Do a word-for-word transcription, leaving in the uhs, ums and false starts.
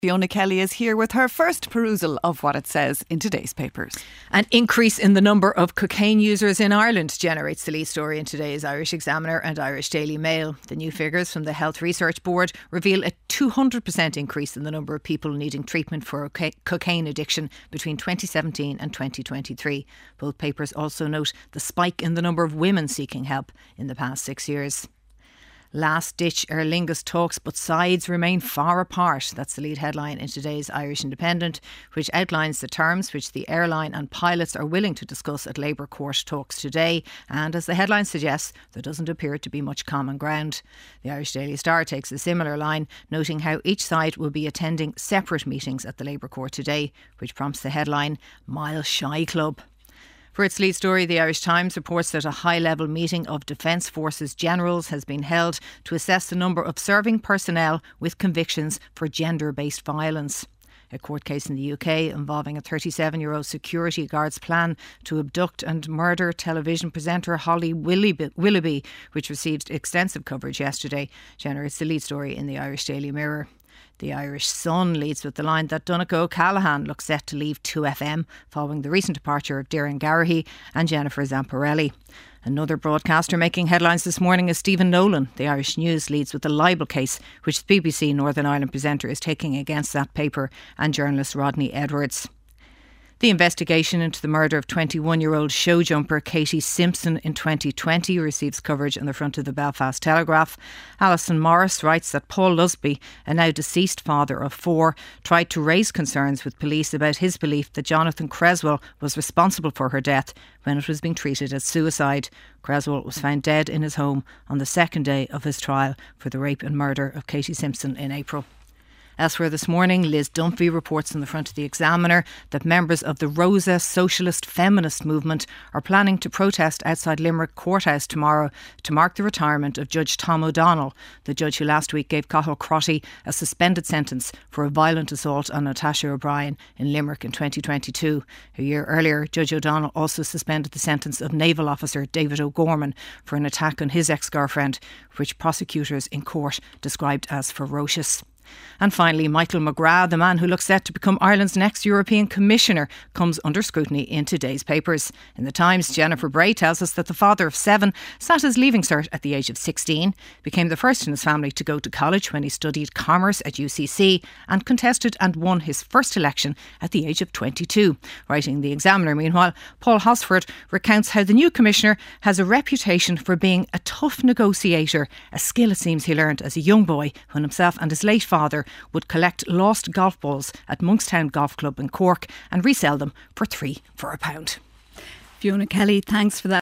Fiona Kelly is here with her first perusal of what it says in today's papers. An increase in the number of cocaine users in Ireland generates the lead story in today's Irish Examiner and Irish Daily Mail. The new figures from the Health Research Board reveal a two hundred percent increase in the number of people needing treatment for cocaine addiction between twenty seventeen and twenty twenty-three. Both papers also note the spike in the number of women seeking help in the past six years. Last-ditch Aer Lingus talks, but sides remain far apart. That's the lead headline in today's Irish Independent, which outlines the terms which the airline and pilots are willing to discuss at Labour Court talks today. And as the headline suggests, there doesn't appear to be much common ground. The Irish Daily Star takes a similar line, noting how each side will be attending separate meetings at the Labour Court today, which prompts the headline, Mile Shy Club. For its lead story, the Irish Times reports that a high-level meeting of Defence Forces generals has been held to assess the number of serving personnel with convictions for gender-based violence. A court case in the U K involving a thirty-seven-year-old security guard's plan to abduct and murder television presenter Holly Willoughby, which received extensive coverage yesterday, generates the lead story in the Irish Daily Mirror. The Irish Sun leads with the line that Donncha O'Callaghan looks set to leave two F M following the recent departure of Darren Garrahy and Jennifer Zamparelli. Another broadcaster making headlines this morning is Stephen Nolan. The Irish News leads with the libel case which the B B C Northern Ireland presenter is taking against that paper and journalist Rodney Edwards. The investigation into the murder of twenty-one-year-old show jumper Katie Simpson in twenty twenty receives coverage on the front of the Belfast Telegraph. Alison Morris writes that Paul Lusby, a now deceased father of four, tried to raise concerns with police about his belief that Jonathan Creswell was responsible for her death when it was being treated as suicide. Creswell was found dead in his home on the second day of his trial for the rape and murder of Katie Simpson in April. Elsewhere this morning, Liz Dunphy reports on the front of the Examiner that members of the Rosa Socialist Feminist movement are planning to protest outside Limerick Courthouse tomorrow to mark the retirement of Judge Tom O'Donnell, the judge who last week gave Cathal Crotty a suspended sentence for a violent assault on Natasha O'Brien in Limerick in twenty twenty-two. A year earlier, Judge O'Donnell also suspended the sentence of naval officer David O'Gorman for an attack on his ex-girlfriend, which prosecutors in court described as ferocious. And finally, Michael McGrath, the man who looks set to become Ireland's next European Commissioner, comes under scrutiny in today's papers. In the Times, Jennifer Bray tells us that the father of seven sat his leaving cert at the age of sixteen, became the first in his family to go to college when he studied commerce at U C C, and contested and won his first election at the age of twenty-two. Writing the Examiner, meanwhile, Paul Hosford recounts how the new Commissioner has a reputation for being a tough negotiator, a skill it seems he learned as a young boy when himself and his late father would collect lost golf balls at Monkstown Golf Club in Cork and resell them for three for a pound. Fiona Kelly, thanks for that.